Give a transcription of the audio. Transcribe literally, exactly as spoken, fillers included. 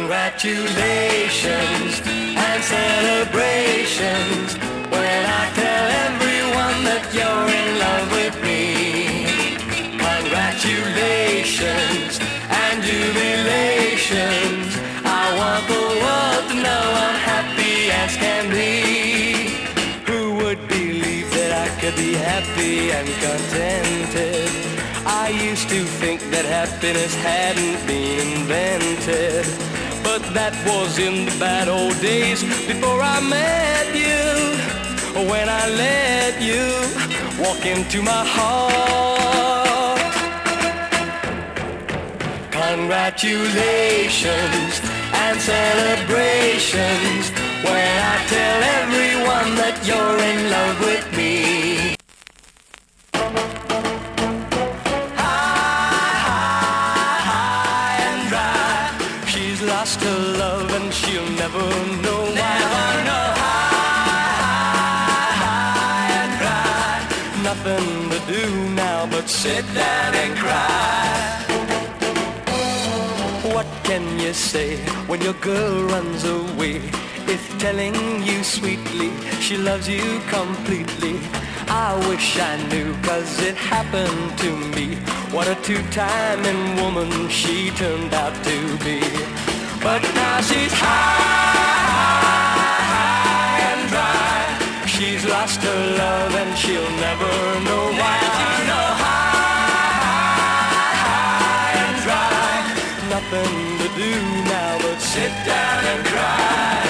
Congratulations and celebrations when I tell everyone that you're in love with me. Congratulations and jubilations. I want the world to know I'm happy as can be. Who would believe that I could be happy and contented? I used to think that happiness hadn't been invented, but that was in the bad old days before I met you. When I let you walk into my heart. Congratulations and celebrations when I tell everyone that you're in love with me. Lost her love and she'll never know why. Never know high, high and dry. Nothing to do now but sit down and cry. What can you say when your girl runs away? If telling you sweetly she loves you completely. I wish I knew, cause it happened to me. What a two-timing woman she turned out to be. But now she's high, high and dry. She's lost her love and she'll never know why. You know, high, high and dry. Nothing to do now but sit down and cry.